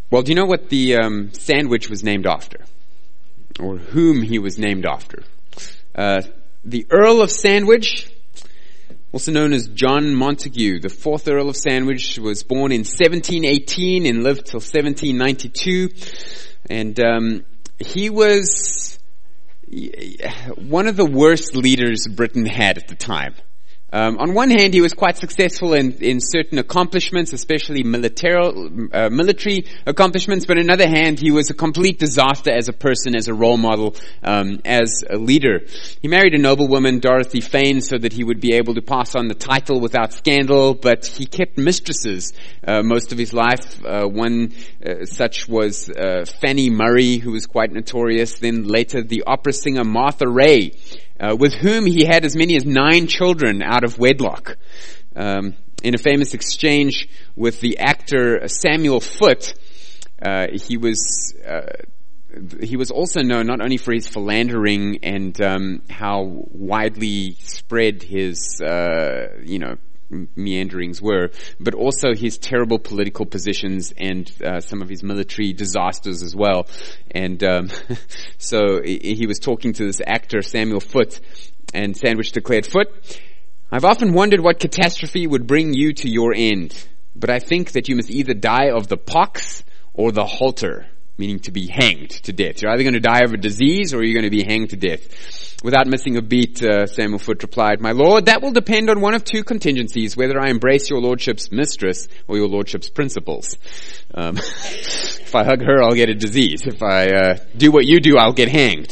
Well, do you know what the sandwich was named after? Or whom he was named after? The Earl of Sandwich, also known as John Montagu, the 4th Earl of Sandwich, was born in 1718 and lived till 1792. And he was one of the worst leaders Britain had at the time. On one hand, he was quite successful in certain accomplishments, especially military accomplishments, but on the other hand, he was a complete disaster as a person, as a role model, as a leader. He married a noblewoman, Dorothy Fane, so that he would be able to pass on the title without scandal, but he kept mistresses most of his life. One such was Fanny Murray, who was quite notorious. Then later, the opera singer Martha Ray, with whom he had as many as 9 children out of wedlock. In a famous exchange with the actor Samuel Foote, he was also known not only for his philandering and how widely spread his meanderings were, but also his terrible political positions and some of his military disasters as well. And so he was talking to this actor, Samuel Foote, and Sandwich declared, "Foote, I've often wondered what catastrophe would bring you to your end, but I think that you must either die of the pox or the halter," meaning to be hanged to death. You're either going to die of a disease or you're going to be hanged to death. Without missing a beat, Samuel Foote replied, "My lord, that will depend on one of 2 contingencies, whether I embrace your lordship's mistress or your lordship's principles. If I hug her, I'll get a disease. If I do what you do, I'll get hanged."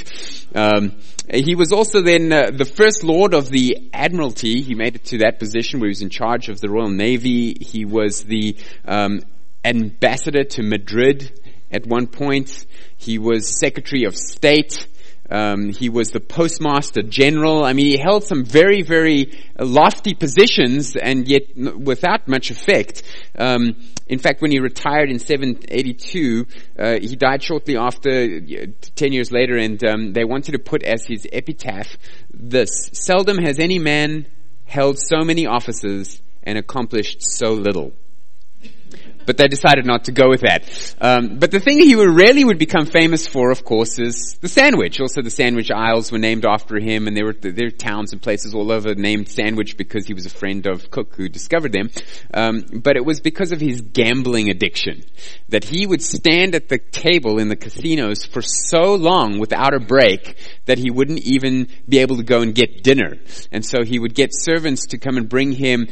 He was also then the First Lord of the Admiralty. He made it to that position where he was in charge of the Royal Navy. He was the ambassador to Madrid at one point. He was Secretary of State. He was the Postmaster General. I mean, he held some very, very lofty positions, and yet without much effect. In fact, when he retired in 782, he died shortly after, 10 years later, and they wanted to put as his epitaph this: "Seldom has any man held so many offices and accomplished so little." But they decided not to go with that. But the thing he really would become famous for, of course, is the sandwich. Also, the Sandwich Isles were named after him, and there were towns and places all over named Sandwich because he was a friend of Cook who discovered them. But it was because of his gambling addiction that he would stand at the table in the casinos for so long without a break that he wouldn't even be able to go and get dinner. And so he would get servants to come and bring him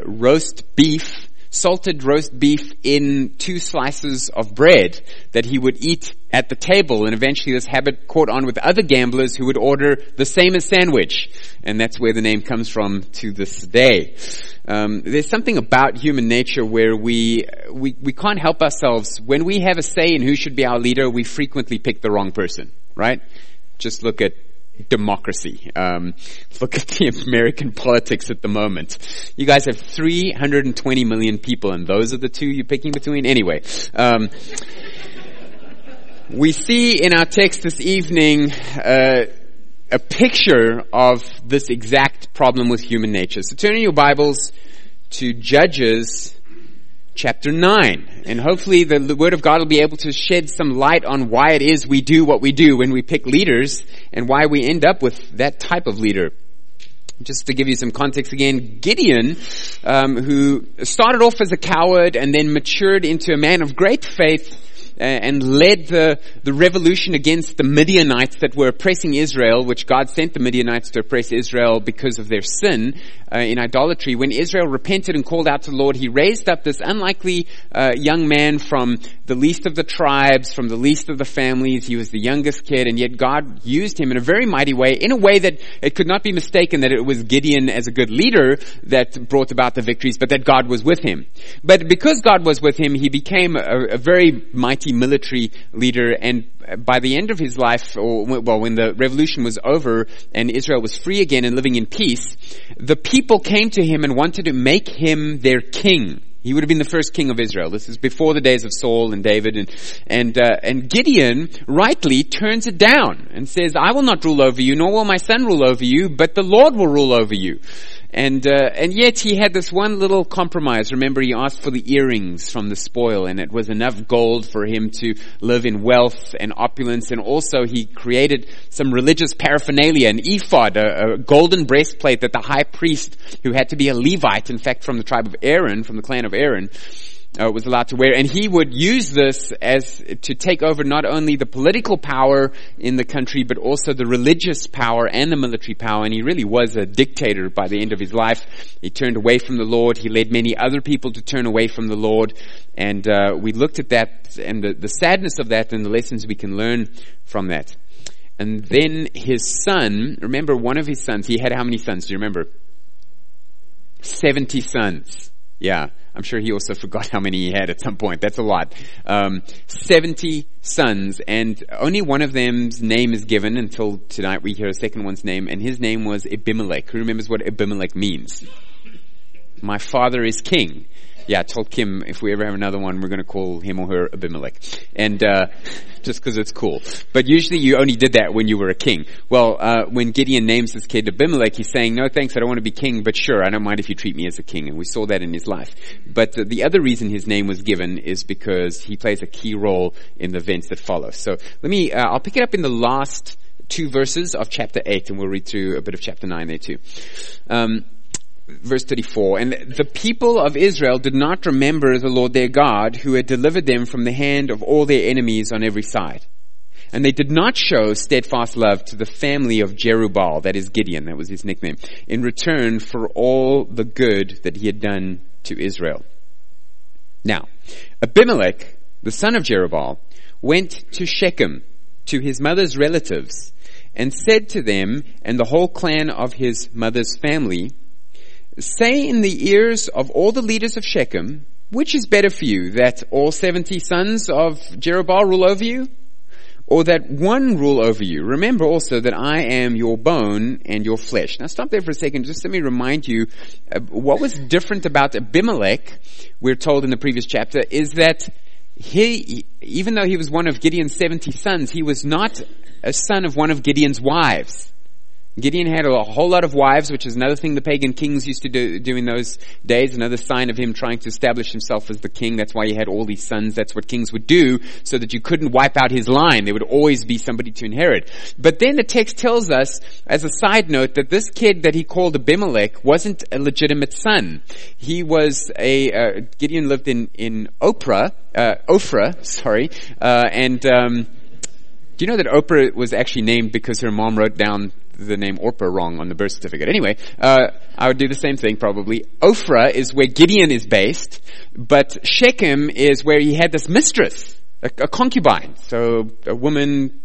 salted roast beef in 2 slices of bread that he would eat at the table. And eventually this habit caught on with other gamblers who would order the same as sandwich. And that's where the name comes from to this day. There's something about human nature where we can't help ourselves. When we have a say in who should be our leader, we frequently pick the wrong person, right? Just look at democracy. Look at the American politics at the moment. You guys have 320 million people, and those are the 2 you're picking between? Anyway, we see in our text this evening a picture of this exact problem with human nature. So turn in your Bibles to Judges chapter 9. And hopefully the Word of God will be able to shed some light on why it is we do what we do when we pick leaders and why we end up with that type of leader. Just to give you some context again, Gideon, who started off as a coward and then matured into a man of great faith, and led the revolution against the Midianites that were oppressing Israel, which God sent the Midianites to oppress Israel because of their sin in idolatry. When Israel repented and called out to the Lord, he raised up this unlikely young man from the least of the tribes, from the least of the families. He was the youngest kid, and yet God used him in a very mighty way, in a way that it could not be mistaken that it was Gideon as a good leader that brought about the victories, but that God was with him. But because God was with him, he became a very mighty military leader, and by the end of his life, when the revolution was over and Israel was free again and living in peace, the people came to him and wanted to make him their king. He would have been the first king of Israel. This is before the days of Saul and David, and Gideon rightly turns it down and says, "I will not rule over you, nor will my son rule over you, but the Lord will rule over you." And yet he had this one little compromise. Remember, he asked for the earrings from the spoil, and it was enough gold for him to live in wealth and opulence. And also he created some religious paraphernalia, an ephod, a golden breastplate that the high priest, who had to be a Levite, in fact from the tribe of Aaron, from the clan of Aaron, was allowed to wear. And he would use this as to take over not only the political power in the country, but also the religious power and the military power. And he really was a dictator by the end of his life. He turned away from the Lord. He led many other people to turn away from the Lord. And we looked at that and the sadness of that and the lessons we can learn from that. And then his son, remember one of his sons, he had how many sons? Do you remember? 70 sons. Yeah, I'm sure he also forgot how many he had at some point. That's a lot. 70 sons, and only one of them's name is given until tonight. We hear a second one's name, and his name was Abimelech. Who remembers what Abimelech means? My father is king. Yeah, I told Kim if we ever have another one, we're going to call him or her Abimelech. And just because it's cool. But usually you only did that when you were a king. Well, when Gideon names his kid Abimelech, he's saying, no thanks, I don't want to be king, but sure, I don't mind if you treat me as a king. And we saw that in his life. But the other reason his name was given is because he plays a key role in the events that follow. So I'll pick it up in the last 2 verses of chapter 8, and we'll read through a bit of chapter 9 there too. Verse 34, and the people of Israel did not remember the Lord their God, who had delivered them from the hand of all their enemies on every side. And they did not show steadfast love to the family of Jerubbaal, that is Gideon, that was his nickname, in return for all the good that he had done to Israel. Now, Abimelech, the son of Jerubbaal, went to Shechem, to his mother's relatives, and said to them and the whole clan of his mother's family, say in the ears of all the leaders of Shechem, which is better for you, that all 70 sons of Jerubbaal rule over you, or that one rule over you? Remember also that I am your bone and your flesh. Now stop there for a second. Just let me remind you, what was different about Abimelech, we're told in the previous chapter, is that he, even though he was one of Gideon's 70 sons, he was not a son of one of Gideon's wives. Gideon had a whole lot of wives, which is another thing the pagan kings used to do in those days, another sign of him trying to establish himself as the king. That's why he had all these sons. That's what kings would do, so that you couldn't wipe out his line. There would always be somebody to inherit. But then the text tells us, as a side note, that this kid that he called Abimelech wasn't a legitimate son. He was Gideon lived in Ophrah, and do you know that Oprah was actually named because her mom wrote down the name Orpah wrong on the birth certificate? Anyway, I would do the same thing probably. Ophrah is where Gideon is based, but Shechem is where he had this mistress, a concubine. So a woman,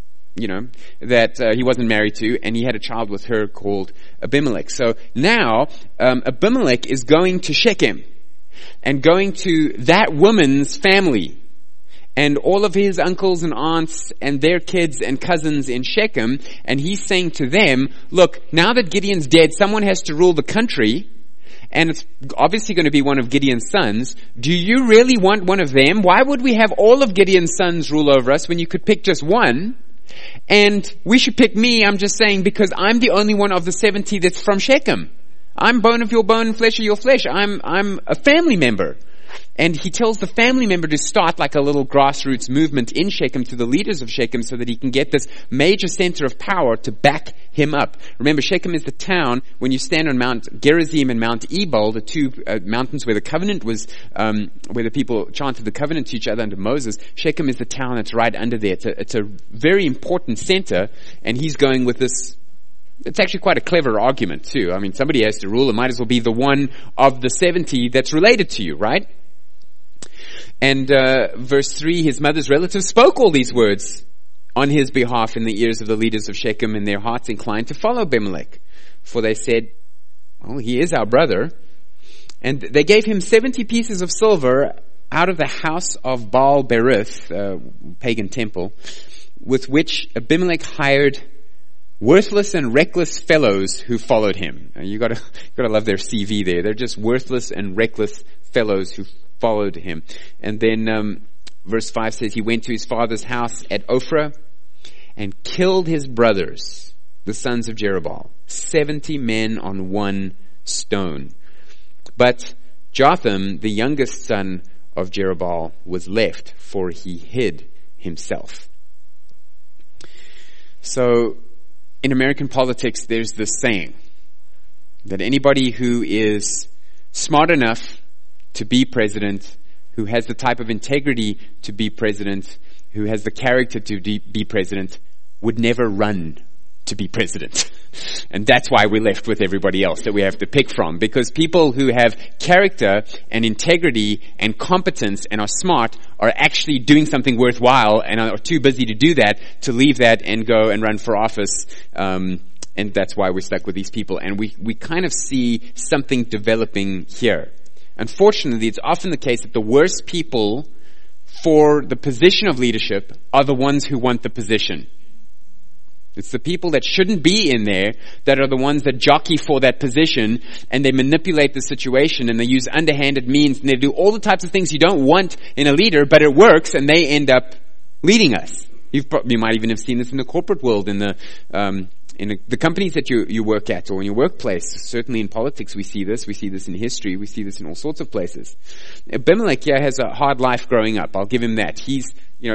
that he wasn't married to, and he had a child with her called Abimelech. So now, Abimelech is going to Shechem and going to that woman's family, and all of his uncles and aunts and their kids and cousins in Shechem, and he's saying to them, look, now that Gideon's dead, someone has to rule the country, and it's obviously going to be one of Gideon's sons. Do you really want one of them? Why would we have all of Gideon's sons rule over us when you could pick just one? And we should pick me, I'm just saying, because I'm the only one of the 70 that's from Shechem. I'm bone of your bone, flesh of your flesh. I'm a family member. And he tells the family member to start like a little grassroots movement in Shechem to the leaders of Shechem so that he can get this major center of power to back him up. Remember, Shechem is the town, when you stand on Mount Gerizim and Mount Ebal, the two mountains where the covenant was, where the people chanted the covenant to each other under Moses. Shechem is the town that's right under there. It's a very important center, and he's going with this. It's actually quite a clever argument too. I mean, somebody has to rule. It might as well be the one of the 70 that's related to you, right? And verse 3, his mother's relatives spoke all these words on his behalf in the ears of the leaders of Shechem, and their hearts inclined to follow Abimelech. For they said, well, he is our brother. And they gave him 70 pieces of silver out of the house of Baal Berith, pagan temple, with which Abimelech hired worthless and reckless fellows who followed him. Now, you gotta love their CV there. They're just worthless and reckless fellows who followed him. And then verse 5 says he went to his father's house at Ophrah and killed his brothers, the sons of Jerubbaal, 70 men on one stone. But Jotham, the youngest son of Jerubbaal, was left, for he hid himself. So, in American politics, there's this saying that anybody who is smart enough to be president, who has the type of integrity to be president, who has the character to be president, would never run to be president. And that's why we're left with everybody else that we have to pick from. Because people who have character and integrity and competence and are smart are actually doing something worthwhile and are too busy to do that, to leave that and go and run for office. And that's why we're stuck with these people. And we kind of see something developing here. Unfortunately, it's often the case that the worst people for the position of leadership are the ones who want the position. It's the people that shouldn't be in there that are the ones that jockey for that position, and they manipulate the situation, and they use underhanded means, and they do all the types of things you don't want in a leader, but it works, and they end up leading us. You might even have seen this in the corporate world, in the companies that you work at, or in your workplace. Certainly in politics we see this. We see this in history. We see this in all sorts of places. Abimelech here has a hard life growing up. I'll give him that. He's,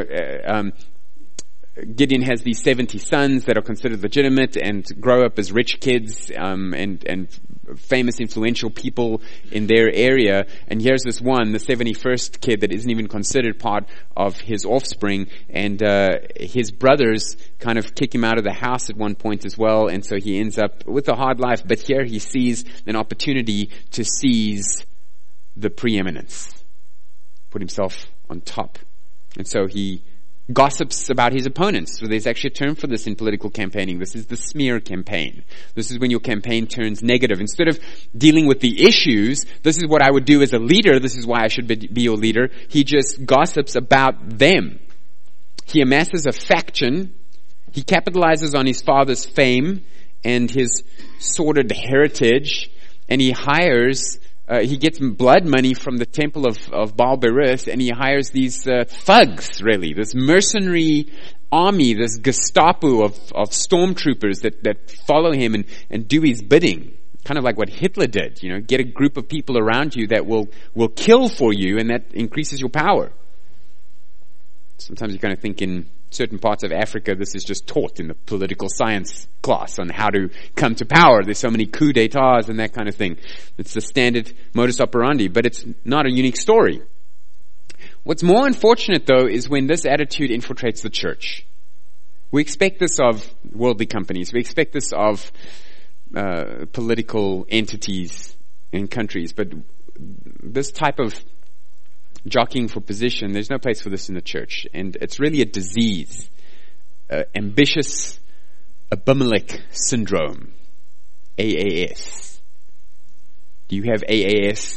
Gideon has these 70 sons that are considered legitimate and grow up as rich kids, and famous, influential people in their area. And here's this one, the 71st kid, that isn't even considered part of his offspring. And his brothers kind of kick him out of the house at one point as well. And so he ends up with a hard life. But here he sees an opportunity to seize the preeminence, put himself on top. And so he gossips about his opponents. So there's actually a term for this in political campaigning. This is the smear campaign. This is when your campaign turns negative. Instead of dealing with the issues, this is what I would do as a leader. This is why I should be your leader. He just gossips about them. He amasses a faction. He capitalizes on his father's fame and his sordid heritage. And he hires he gets blood money from the temple of Baal Berith, and he hires these thugs, really, this mercenary army, this Gestapo of stormtroopers that follow him and do his bidding. Kind of like what Hitler did, get a group of people around you that will kill for you, and that increases your power. Sometimes you kind of think in certain parts of Africa, this is just taught in the political science class on how to come to power. There's so many coups d'etats and that kind of thing. It's the standard modus operandi, but it's not a unique story. What's more unfortunate, though, is when this attitude infiltrates the church. We expect this of worldly companies. We expect this of political entities and countries, but this type of jockeying for position, there's no place for this in the church. And it's really a disease. Ambitious Abimelech syndrome. AAS. Do you have AAS?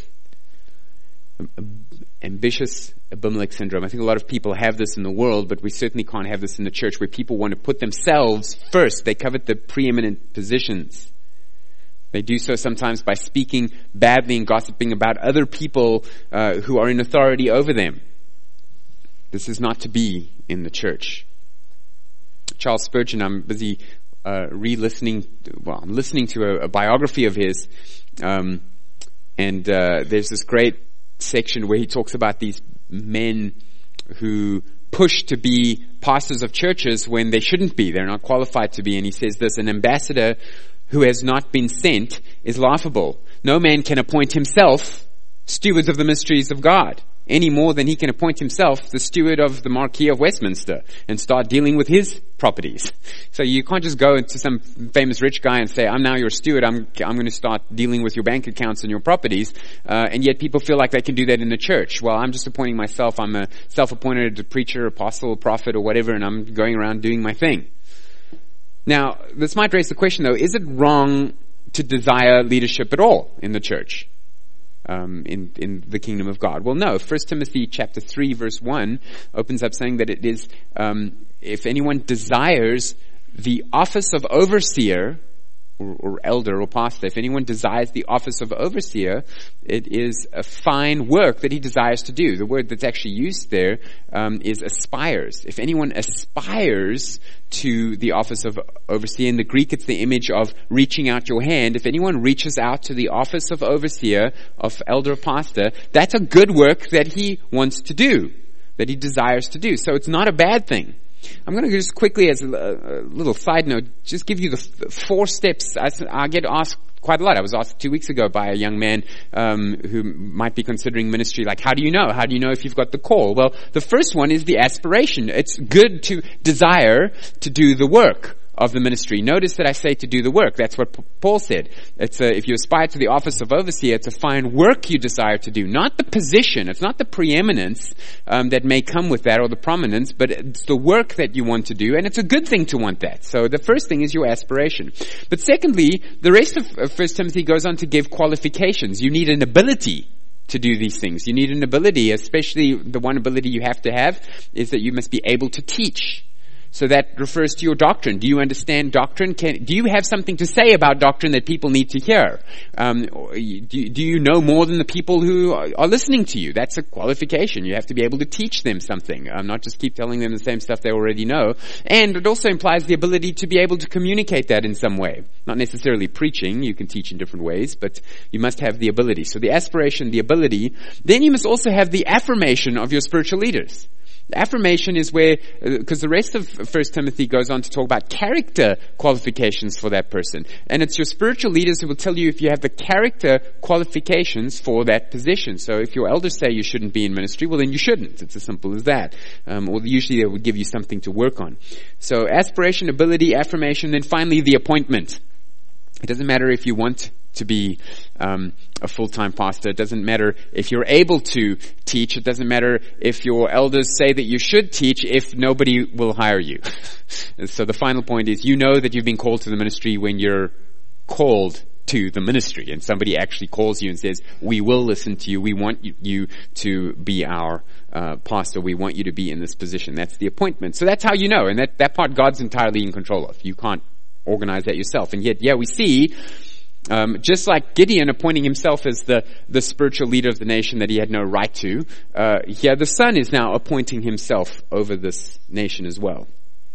Ambitious Abimelech syndrome. I think a lot of people have this in the world, but we certainly can't have this in the church, where people want to put themselves first. They covet the preeminent positions. They do so sometimes by speaking badly and gossiping about other people who are in authority over them. This is not to be in the church. Charles Spurgeon, I'm busy listening to a biography of his, and there's this great section where he talks about these men who push to be pastors of churches when they shouldn't be. They're not qualified to be. And he says this: an ambassador who has not been sent is laughable. No man can appoint himself stewards of the mysteries of God, any more than he can appoint himself the steward of the Marquis of Westminster and start dealing with his properties. So you can't just go to some famous rich guy and say, I'm now your steward, I'm going to start dealing with your bank accounts and your properties, and yet people feel like they can do that in the church. Well, I'm just appointing myself, I'm a self-appointed preacher, apostle, prophet, or whatever, and I'm going around doing my thing. Now, this might raise the question, though, is it wrong to desire leadership at all in the church, in the kingdom of God? Well, no. 1 Timothy chapter 3, verse 1 opens up saying that it is, if anyone desires the office of overseer, or elder or pastor, if anyone desires the office of overseer, it is a fine work that he desires to do. The word that's actually used there is aspires. If anyone aspires to the office of overseer, in the Greek it's the image of reaching out your hand. If anyone reaches out to the office of overseer, of elder or pastor, that's a good work that he wants to do, that he desires to do. So it's not a bad thing. I'm going to just quickly, as a little side note, just give you the 4 steps. I get asked quite a lot. I was asked 2 weeks ago by a young man who might be considering ministry, like, how do you know? How do you know if you've got the call? Well, the first one is the aspiration. It's good to desire to do the work of the ministry. Notice that I say to do the work. That's what Paul said. It's if you aspire to the office of overseer, it's a fine work you desire to do, not the position. It's not the preeminence that may come with that, or the prominence, but it's the work that you want to do, and it's a good thing to want that. So the first thing is your aspiration. But secondly, the rest of 1 Timothy goes on to give qualifications. You need an ability to do these things. You need an ability, especially the one ability you have to have is that you must be able to teach. So that refers to your doctrine. Do you understand doctrine? Do you have something to say about doctrine that people need to hear? Do you know more than the people who are listening to you? That's a qualification. You have to be able to teach them something, not just keep telling them the same stuff they already know. And it also implies the ability to be able to communicate that in some way. Not necessarily preaching. You can teach in different ways, but you must have the ability. So the aspiration, the ability. Then you must also have the affirmation of your spiritual leaders. The affirmation is where, because the rest of 1 Timothy goes on to talk about character qualifications for that person. And it's your spiritual leaders who will tell you if you have the character qualifications for that position. So if your elders say you shouldn't be in ministry, well then you shouldn't. It's as simple as that. Or usually they would give you something to work on. So aspiration, ability, affirmation, then finally the appointment. It doesn't matter if you want to be a full-time pastor. It doesn't matter if you're able to teach. It doesn't matter if your elders say that you should teach if nobody will hire you. So the final point is, you know that you've been called to the ministry when you're called to the ministry, and somebody actually calls you and says, we will listen to you. We want you to be our pastor. We want you to be in this position. That's the appointment. So that's how you know, and that part God's entirely in control of. You can't organize that yourself. And yet, we see just like Gideon appointing himself as the spiritual leader of the nation that he had no right to, the son is now appointing himself over this nation as well.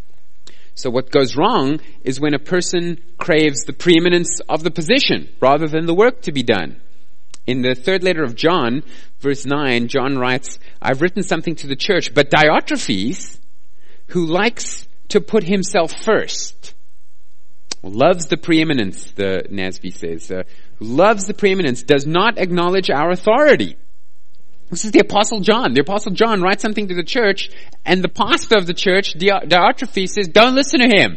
So what goes wrong is when a person craves the preeminence of the position rather than the work to be done. In the 3rd letter of John, verse 9, John writes, I've written something to the church, but Diotrephes, who likes to put himself first, loves the preeminence, the NASB says, loves the preeminence, does not acknowledge our authority. This is the Apostle John. The Apostle John writes something to the church, and the pastor of the church, Diotrephes, says, don't listen to him.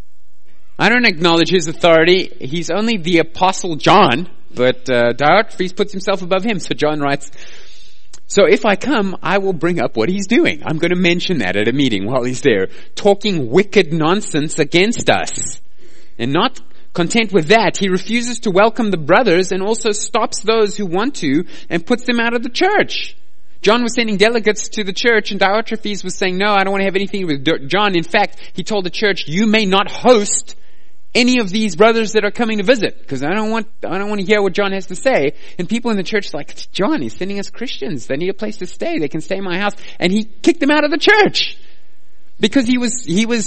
I don't acknowledge his authority. He's only the Apostle John, but Diotrephes puts himself above him. So John writes, so if I come, I will bring up what he's doing. I'm going to mention that at a meeting while he's there, talking wicked nonsense against us. And not content with that, he refuses to welcome the brothers and also stops those who want to and puts them out of the church. John was sending delegates to the church, and Diotrephes was saying, no, I don't want to have anything to do with John. In fact, he told the church, you may not host any of these brothers that are coming to visit, because I don't want to hear what John has to say. And people in the church are like, John, he's sending us Christians. They need a place to stay. They can stay in my house. And he kicked them out of the church because he was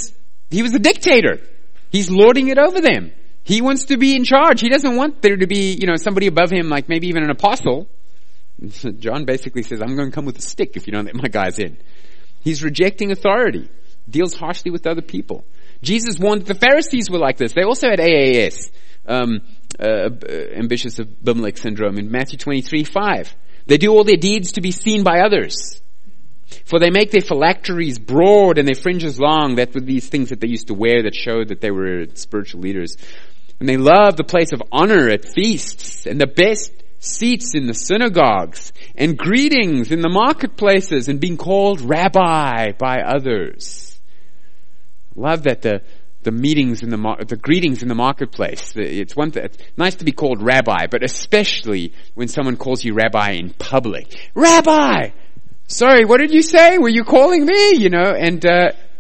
a dictator. He's lording it over them. He wants to be in charge. He doesn't want there to be, somebody above him, like maybe even an apostle. John basically says, I'm going to come with a stick if you don't let my guys in. He's rejecting authority. Deals harshly with other people. Jesus warned that the Pharisees were like this. They also had AAS, ambitious Abimelech syndrome, in Matthew 23:5. They do all their deeds to be seen by others. For they make their phylacteries broad and their fringes long. That were these things that they used to wear that showed that they were spiritual leaders. And they love the place of honor at feasts and the best seats in the synagogues and greetings in the marketplaces and being called rabbi by others. Love that the meetings in the greetings in the marketplace. It's nice to be called rabbi, but especially when someone calls you rabbi in public. Rabbi! Sorry, what did you say? Were you calling me? And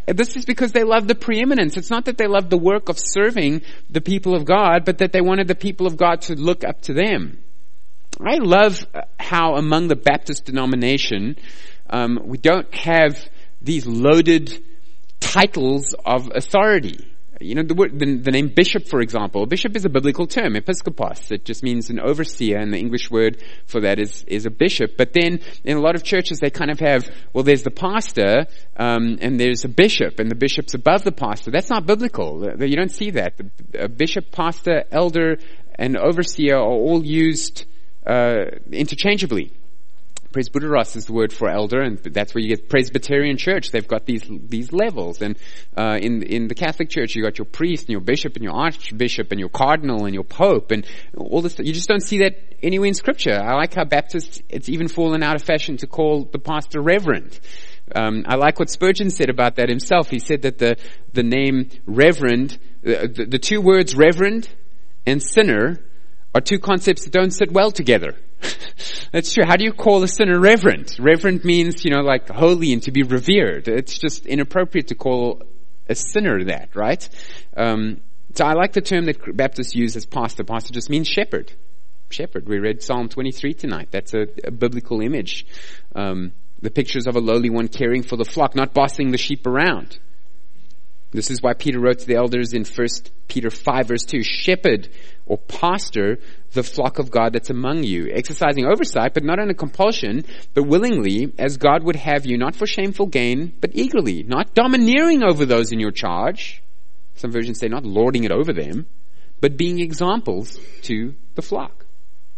this is because they love the preeminence. It's not that they love the work of serving the people of God, but that they wanted the people of God to look up to them. I love how among the Baptist denomination, we don't have these loaded titles of authority. You know, the name bishop, for example. A bishop is a biblical term, episkopos. It just means an overseer, and the English word for that is a bishop. But then, in a lot of churches, they kind of have, well, there's the pastor, and there's a bishop, and the bishop's above the pastor. That's not biblical. You don't see that. A bishop, pastor, elder, and overseer are all used interchangeably. Presbyteros is the word for elder, and that's where you get Presbyterian church. They've got these levels, and in the Catholic Church, you got your priest and your bishop and your archbishop and your cardinal and your pope and all this. You just don't see that anywhere in Scripture. I like how Baptists, it's even fallen out of fashion to call the pastor reverend. I like what Spurgeon said about that himself. He said that the name reverend, the two words reverend and sinner are two concepts that don't sit well together. That's true. How do you call a sinner reverend? Reverend means, like holy and to be revered. It's just inappropriate to call a sinner that, right? So I like the term that Baptists use as pastor. Pastor just means shepherd. Shepherd. We read Psalm 23 tonight. That's a biblical image. The pictures of a lowly one caring for the flock, not bossing the sheep around. This is why Peter wrote to the elders in 1 Peter 5 verse 2, shepherd or pastor the flock of God that's among you, exercising oversight, but not under compulsion, but willingly, as God would have you, not for shameful gain, but eagerly, not domineering over those in your charge. Some versions say not lording it over them, but being examples to the flock.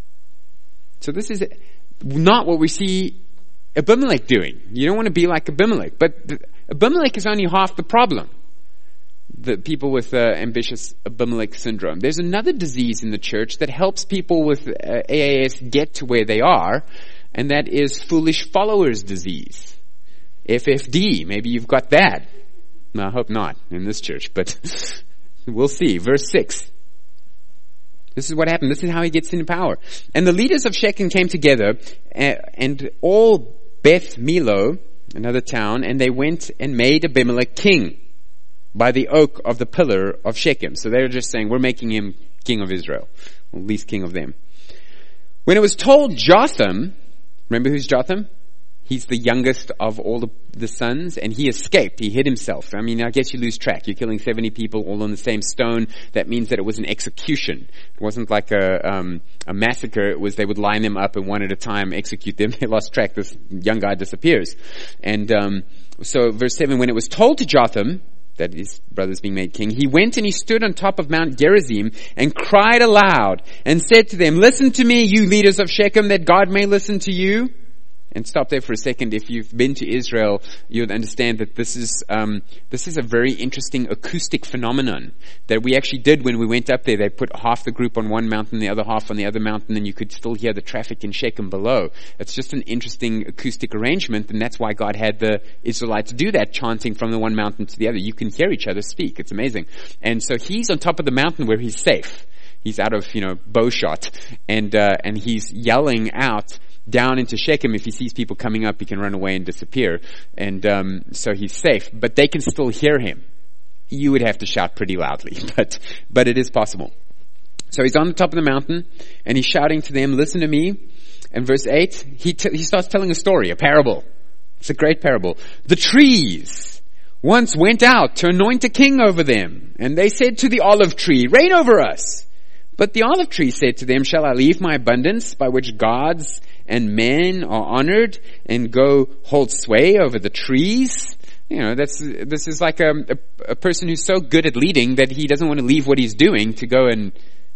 So this is not what we see Abimelech doing. You don't want to be like Abimelech, but Abimelech is only half the problem. The people with ambitious Abimelech syndrome. There's another disease in the church that helps people with AAS get to where they are, and that is foolish followers disease. FFD, maybe you've got that. No, I hope not in this church, but we'll see. Verse 6. This is what happened. This is how he gets into power. And the leaders of Shechem came together, and all Beth Milo, another town, and they went and made Abimelech king by the oak of the pillar of Shechem. So they're just saying, we're making him king of Israel, or at least king of them. When it was told Jotham, remember who's Jotham? He's the youngest of all the sons, and he escaped. He hid himself. I mean, I guess you lose track. You're killing 70 people all on the same stone. That means that it was an execution. It wasn't like a massacre. It was they would line them up and one at a time execute them. They lost track. This young guy disappears. And so verse 7, when it was told to Jotham that his brother's being made king, he went and he stood on top of Mount Gerizim and cried aloud and said to them, listen to me, you leaders of Shechem, that God may listen to you. And stop there for a second. If you've been to Israel, you'll understand that this is a very interesting acoustic phenomenon that we actually did when we went up there. They put half the group on one mountain, the other half on the other mountain, and you could still hear the traffic in Shechem below. It's just an interesting acoustic arrangement, and that's why God had the Israelites do that, chanting from the one mountain to the other. You can hear each other speak. It's amazing. And so he's on top of the mountain where he's safe. He's out of, bow shot, and he's yelling out down into Shechem. If he sees people coming up, he can run away and disappear. And so he's safe, but they can still hear him. You would have to shout pretty loudly, but it is possible. So he's on the top of the mountain, and he's shouting to them, listen to me. And verse 8, he starts telling a story, a parable. It's a great parable. The trees once went out to anoint a king over them, and they said to the olive tree, reign over us. But the olive tree said to them, shall I leave my abundance by which gods and men are honored and go hold sway over the trees? This is like a person who's so good at leading that he doesn't want to leave what he's doing to go and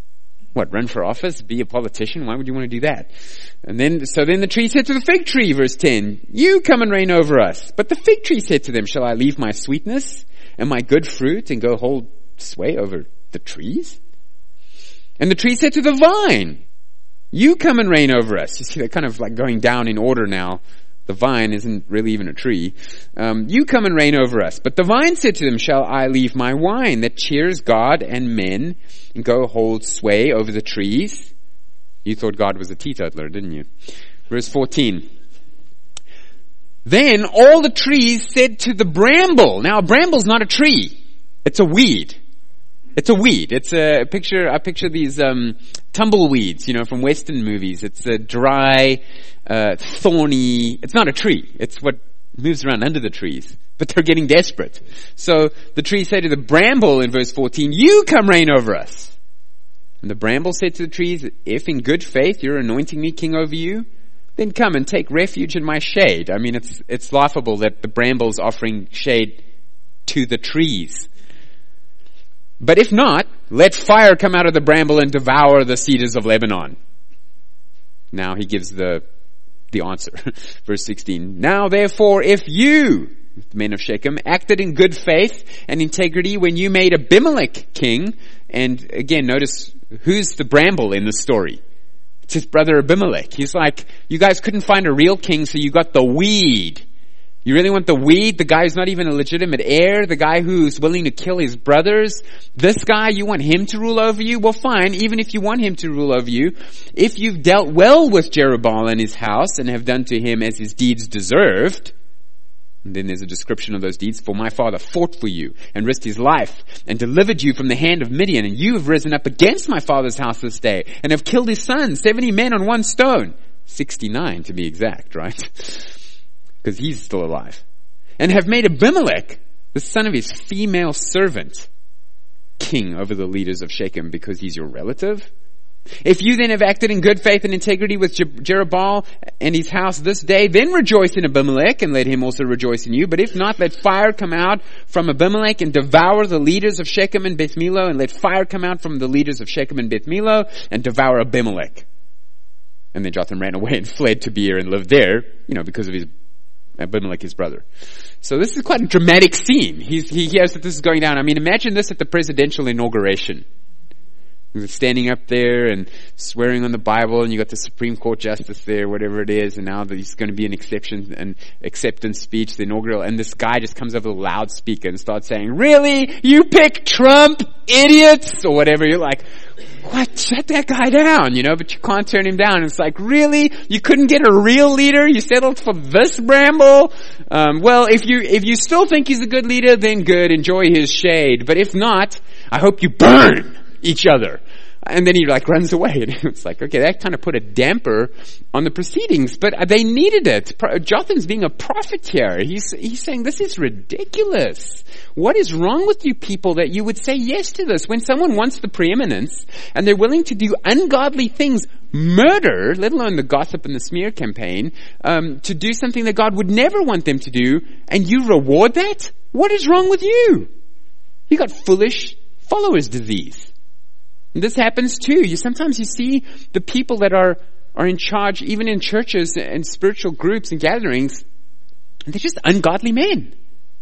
run for office, be a politician? Why would you want to do that? And then the tree said to the fig tree, verse 10, you come and reign over us. But the fig tree said to them, shall I leave my sweetness and my good fruit and go hold sway over the trees? And the tree said to the vine, you come and reign over us. You see, they're kind of like going down in order now. The vine isn't really even a tree. You come and reign over us. But the vine said to them, shall I leave my wine that cheers God and men and go hold sway over the trees? You thought God was a teetotaler, didn't you? Verse 14. Then all the trees said to the bramble. Now a bramble's not a tree. It's a weed. It's a weed. It's I picture these, tumbleweeds, from Western movies. It's a dry, thorny, it's not a tree. It's what moves around under the trees. But they're getting desperate. So the trees say to the bramble in verse 14, you come reign over us. And the bramble said to the trees, if in good faith you're anointing me king over you, then come and take refuge in my shade. I mean, it's laughable that the bramble's offering shade to the trees. But if not, let fire come out of the bramble and devour the cedars of Lebanon. Now he gives the answer. Verse 16. Now therefore, if you, the men of Shechem, acted in good faith and integrity when you made Abimelech king, and again, notice who's the bramble in the story. It's his brother Abimelech. He's like, you guys couldn't find a real king, so you got the weed. You really want the weed? The guy who's not even a legitimate heir? The guy who's willing to kill his brothers? This guy, you want him to rule over you? Well fine, even if you want him to rule over you, if you've dealt well with Jerubbaal and his house and have done to him as his deeds deserved, and then there's a description of those deeds. For my father fought for you and risked his life and delivered you from the hand of Midian, and you have risen up against my father's house this day and have killed his sons, 70 men on one stone. 69 to be exact, right? Because he's still alive. And have made Abimelech, the son of his female servant, king over the leaders of Shechem because he's your relative. If you then have acted in good faith and integrity with Jerubbaal and his house this day, then rejoice in Abimelech and let him also rejoice in you. But if not, let fire come out from Abimelech and devour the leaders of Shechem and Beth Millo, and let fire come out from the leaders of Shechem and Beth Millo and devour Abimelech. And then Jotham ran away and fled to Beer and lived there, because of his Abimelech, his brother. So this is quite a dramatic scene. He hears that this is going down. I mean, imagine this at the presidential inauguration. Standing up there and swearing on the Bible, and you got the Supreme Court justice there, whatever it is, and now there's going to be an acceptance speech, the inaugural, and this guy just comes over the loudspeaker and starts saying, really? You pick Trump, idiots? Or whatever. You're like, what? Shut that guy down, but you can't turn him down. It's like, really? You couldn't get a real leader? You settled for this bramble? Well, if you still think he's a good leader, then good, enjoy his shade. But if not, I hope you burn each other. And then he runs away. And it's like, okay, that kind of put a damper on the proceedings, but they needed it. Jotham's being a prophet here. He's saying, this is ridiculous. What is wrong with you people that you would say yes to this? When someone wants the preeminence and they're willing to do ungodly things, murder, let alone the gossip and the smear campaign, to do something that God would never want them to do, and you reward that? What is wrong with you? You got foolish followers disease. And this happens too. Sometimes you see the people that are in charge, even in churches and spiritual groups and gatherings, and they're just ungodly men.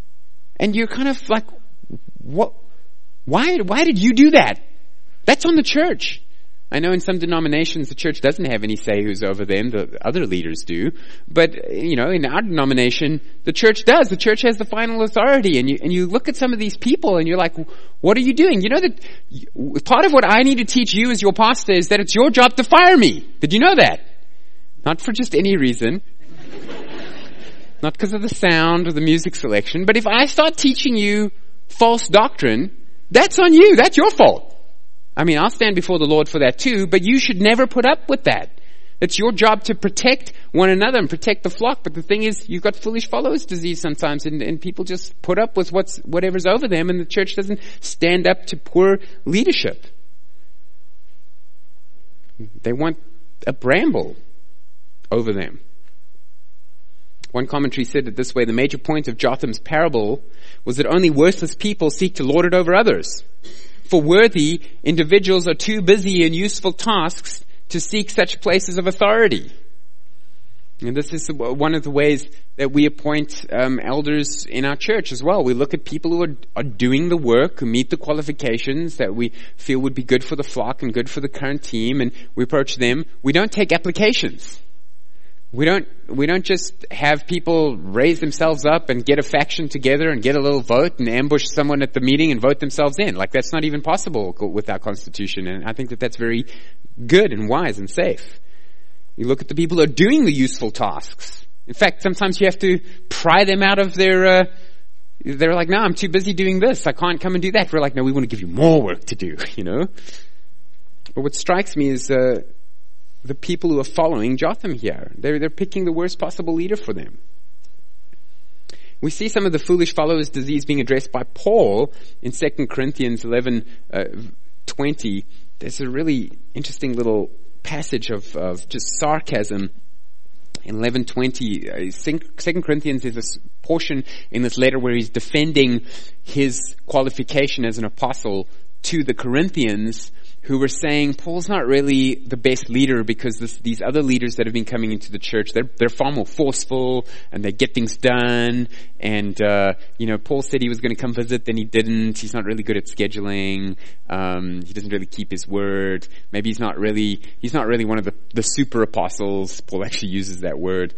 And you're kind of like, what? Why did you do that? That's on the church. I know in some denominations the church doesn't have any say who's over them, the other leaders do. But, in our denomination, the church does. The church has the final authority. And you look at some of these people and you're like, what are you doing? You know that part of what I need to teach you as your pastor is that it's your job to fire me. Did you know that? Not for just any reason. Not because of the sound or the music selection. But if I start teaching you false doctrine, that's on you. That's your fault. I mean, I'll stand before the Lord for that too, but you should never put up with that. It's your job to protect one another and protect the flock. But the thing is, you've got foolish followers disease sometimes, and people just put up with whatever's over them, and the church doesn't stand up to poor leadership. They want a bramble over them. One commentary said it this way: the major point of Jotham's parable was that only worthless people seek to lord it over others. For worthy individuals are too busy in useful tasks to seek such places of authority. And this is one of the ways that we appoint elders in our church as well. We look at people who are doing the work, who meet the qualifications that we feel would be good for the flock and good for the current team, and we approach them. We don't take applications. We don't just have people raise themselves up and get a faction together and get a little vote and ambush someone at the meeting and vote themselves in. Like, that's not even possible with our Constitution. And I think that that's very good and wise and safe. You look at the people who are doing the useful tasks. In fact, sometimes you have to pry them out of their, they're like, no, I'm too busy doing this. I can't come and do that. We're like, no, we want to give you more work to do, But what strikes me is the people who are following Jotham here. They're picking the worst possible leader for them. We see some of the foolish followers' disease being addressed by Paul in 2 Corinthians 11:20. There's a really interesting little passage of just sarcasm. In 11:20, 2 Corinthians is this portion in this letter where he's defending his qualification as an apostle to the Corinthians, who were saying Paul's not really the best leader because these other leaders that have been coming into the church, they're far more forceful and they get things done. And Paul said he was going to come visit, then he didn't. He's not really good at scheduling. He doesn't really keep his word. Maybe he's not really one of the super apostles. Paul actually uses that word.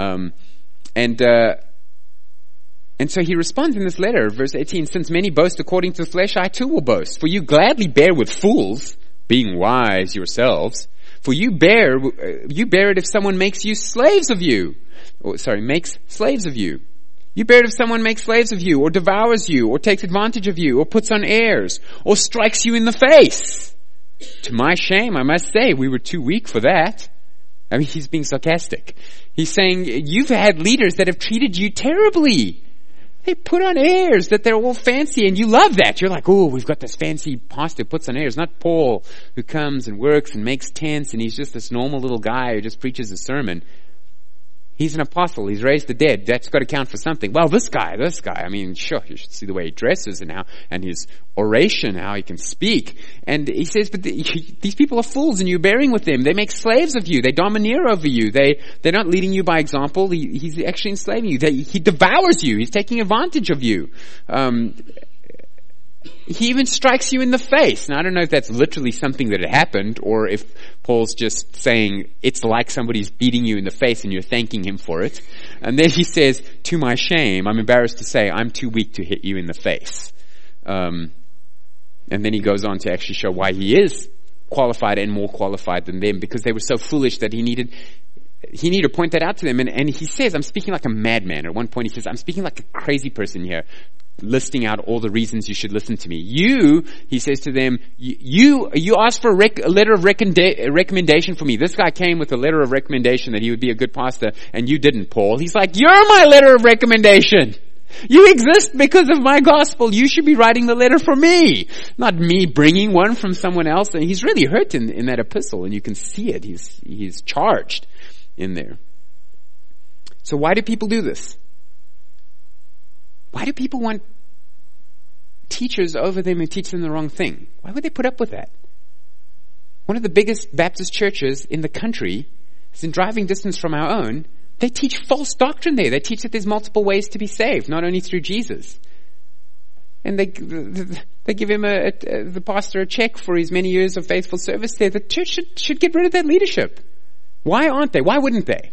And so he responds in this letter, verse 18, since many boast according to the flesh, I too will boast. For you gladly bear with fools, being wise yourselves. For you bear it if someone makes you slaves of you. Makes slaves of you. You bear it if someone makes slaves of you, or devours you, or takes advantage of you, or puts on airs, or strikes you in the face. To my shame, I must say, we were too weak for that. I mean, he's being sarcastic. He's saying, you've had leaders that have treated you terribly. They put on airs that they're all fancy, and you love that. You're like, oh, we've got this fancy pastor who puts on airs. Not Paul, who comes and works and makes tents, and he's just this normal little guy who just preaches a sermon. He's an apostle. He's raised the dead. That's got to count for something. Well, this guy, I mean, sure, you should see the way he dresses and his oration, how he can speak. And he says, but these people are fools and you're bearing with them. They make slaves of you. They domineer over you. They're not leading you by example. He's actually enslaving you. He devours you. He's taking advantage of you. He even strikes you in the face. Now, I don't know if that's literally something that had happened or if Paul's just saying it's like somebody's beating you in the face and you're thanking him for it. And then he says, to my shame, I'm embarrassed to say I'm too weak to hit you in the face. And then he goes on to actually show why he is qualified and more qualified than them, because they were so foolish that he needed to point that out to them. And he says, I'm speaking like a madman. At one point he says, I'm speaking like a crazy person here, listing out all the reasons you should listen to me. He says to them, you asked for a letter of recommendation for me. This guy came with a letter of recommendation that he would be a good pastor, and you didn't, Paul. He's like, you're my letter of recommendation. You exist because of my gospel. You should be writing the letter for me, not me bringing one from someone else. And he's really hurt in that epistle, and you can see it. He's charged in there. So why do people do this? Why do people want teachers over them who teach them the wrong thing? Why would they put up with that? One of the biggest Baptist churches in the country is in driving distance from our own. They teach false doctrine there. They teach that there's multiple ways to be saved, not only through Jesus. And they give him the pastor a check for his many years of faithful service there. The church should get rid of that leadership. Why aren't they? Why wouldn't they?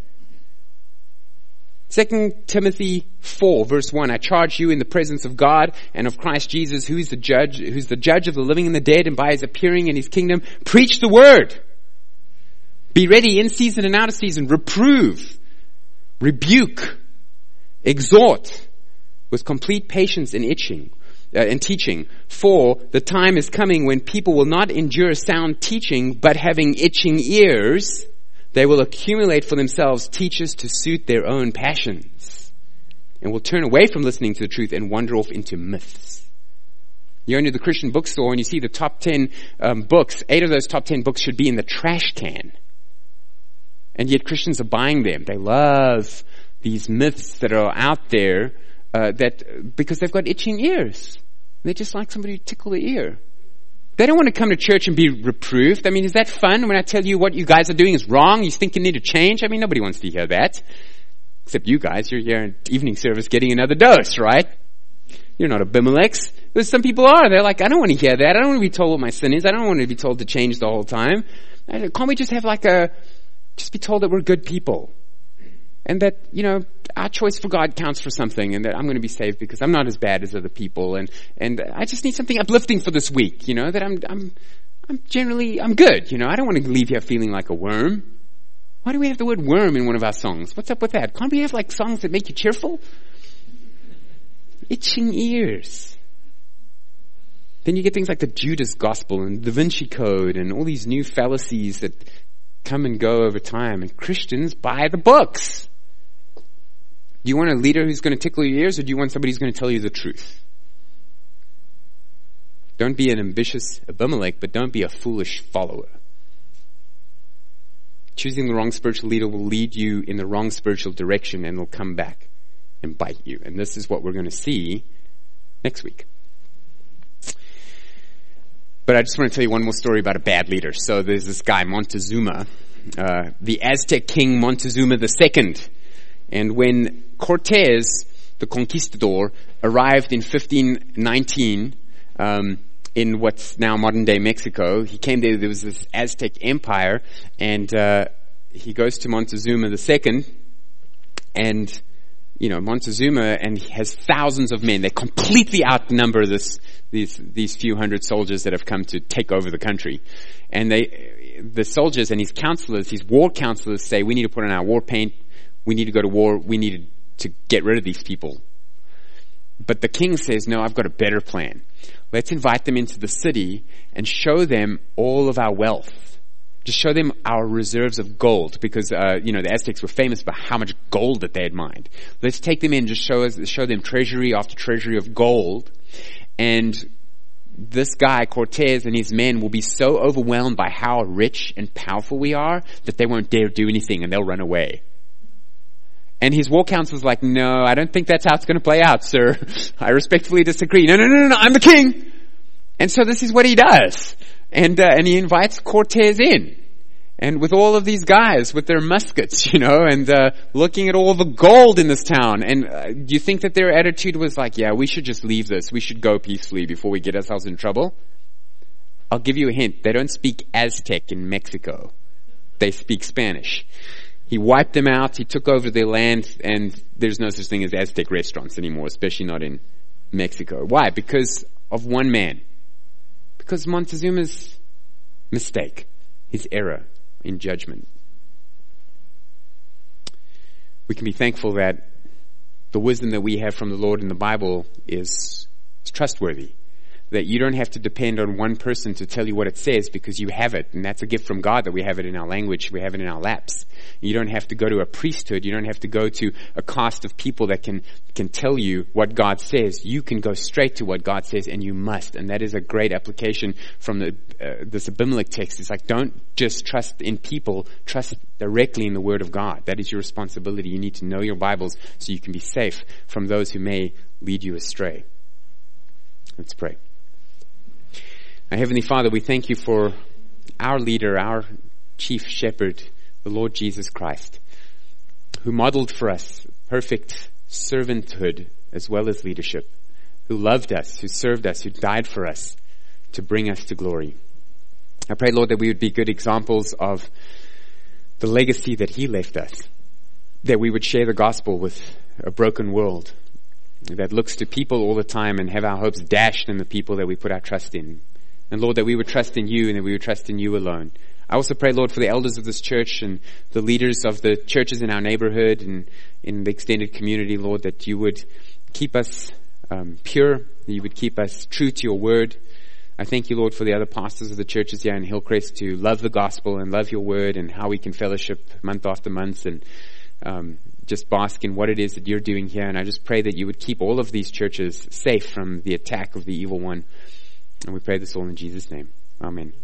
2 Timothy 4 verse 1, I charge you in the presence of God and of Christ Jesus, who's the judge of the living and the dead, and by his appearing in his kingdom, preach the word. Be ready in season and out of season. Reprove, rebuke, exhort with complete patience and teaching. For the time is coming when people will not endure sound teaching, but having itching ears, they will accumulate for themselves teachers to suit their own passions, and will turn away from listening to the truth and wander off into myths. You go into the Christian bookstore and you see the top 10 books. 8 of those top 10 books should be in the trash can. And yet Christians are buying them. They love these myths that are out there because they've got itching ears. They just like somebody to tickle their ear. They don't want to come to church and be reproved. I mean, is that fun when I tell you what you guys are doing is wrong? You think you need to change? I mean, nobody wants to hear that. Except you guys. You're here in evening service getting another dose, right? You're not Abimelechs. But some people are. They're like, I don't want to hear that. I don't want to be told what my sin is. I don't want to be told to change the whole time. Can't we just have just be told that we're good people? And that, our choice for God counts for something, and that I'm going to be saved because I'm not as bad as other people, and I just need something uplifting for this week, that I'm good, I don't want to leave here feeling like a worm. Why do we have the word worm in one of our songs? What's up with that? Can't we have like songs that make you cheerful? Itching ears. Then you get things like the Judas Gospel and Da Vinci Code and all these new fallacies that come and go over time. And Christians buy the books. Do you want a leader who's going to tickle your ears, or do you want somebody who's going to tell you the truth? Don't be an ambitious Abimelech, but don't be a foolish follower. Choosing the wrong spiritual leader will lead you in the wrong spiritual direction, and will come back and bite you. And this is what we're going to see next week. But I just want to tell you one more story about a bad leader. So there's this guy, Montezuma, the Aztec king Montezuma II. And when Cortez, the conquistador, arrived in 1519 in what's now modern-day Mexico, he came there was this Aztec empire, and he goes to Montezuma II, and Montezuma and he has thousands of men. They completely outnumber these few hundred soldiers that have come to take over the country. And the soldiers and his counselors, his war counselors, say, we need to put on our war paint. We need to go to war. We need to get rid of these people. But the king says, no, I've got a better plan. Let's invite them into the city and show them all of our wealth. Just show them our reserves of gold, because the Aztecs were famous for how much gold that they had mined. Let's take them in, just show them treasury after treasury of gold, and this guy Cortez and his men will be so overwhelmed by how rich and powerful we are that they won't dare do anything, and they'll run away. And his war counselor's like, no, I don't think that's how it's going to play out, sir. I respectfully disagree. No, I'm the king. And so this is what he does. And he invites Cortez in. And with all of these guys with their muskets, and looking at all the gold in this town. And do you think that their attitude was like, yeah, we should just leave this. We should go peacefully before we get ourselves in trouble? I'll give you a hint. They don't speak Aztec in Mexico. They speak Spanish. He wiped them out. He took over their land, and there's no such thing as Aztec restaurants anymore, especially not in Mexico. Why? Because of one man. Because Montezuma's mistake, his error in judgment. We can be thankful that the wisdom that we have from the Lord in the Bible is trustworthy. That you don't have to depend on one person to tell you what it says, because you have it. And that's a gift from God that we have it in our language. We have it in our laps. You don't have to go to a priesthood. You don't have to go to a cast of people that can tell you what God says. You can go straight to what God says, and you must. And that is a great application from this Abimelech text. It's like, don't just trust in people. Trust directly in the Word of God. That is your responsibility. You need to know your Bibles so you can be safe from those who may lead you astray. Let's pray. Our Heavenly Father, we thank you for our leader, our chief shepherd, the Lord Jesus Christ, who modeled for us perfect servanthood as well as leadership, who loved us, who served us, who died for us to bring us to glory. I pray, Lord, that we would be good examples of the legacy that he left us, that we would share the gospel with a broken world that looks to people all the time and have our hopes dashed in the people that we put our trust in. And Lord, that we would trust in you and that we would trust in you alone. I also pray, Lord, for the elders of this church and the leaders of the churches in our neighborhood and in the extended community, Lord, that you would keep us pure, that you would keep us true to your word. I thank you, Lord, for the other pastors of the churches here in Hillcrest to love the gospel and love your word, and how we can fellowship month after month and just bask in what it is that you're doing here. And I just pray that you would keep all of these churches safe from the attack of the evil one. And we pray this all in Jesus' name. Amen.